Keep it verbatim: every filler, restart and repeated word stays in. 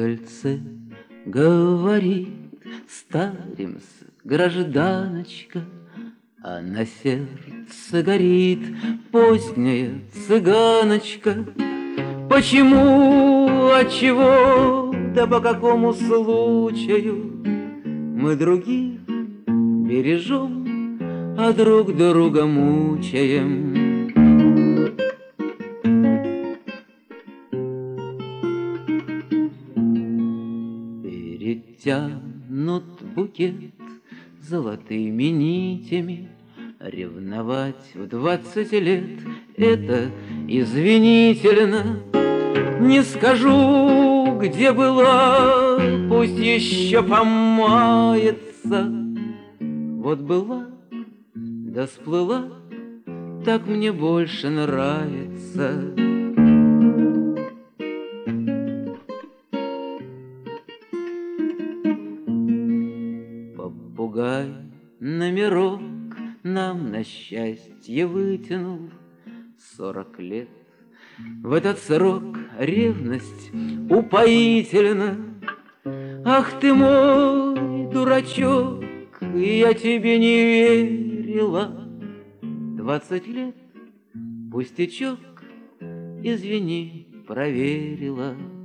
зеркальце говорит: старимся, гражданочка, а на сердце горит поздняя цыганочка. Почему, отчего, да по какому случаю мы других бережем, а друг друга мучаем? Перетянут букет золотыми нитями. Ревновать в двадцать лет — это извинительно. Не скажу, где была, пусть еще помается. Вот была, да сплыла, так мне больше нравится. Попугай номерок нам на счастье вытянул. Сорок лет в этот срок ревность упоительна. Ах ты мой дурачок, я тебе не верила. Двадцать лет, пустячок, извини, проверила.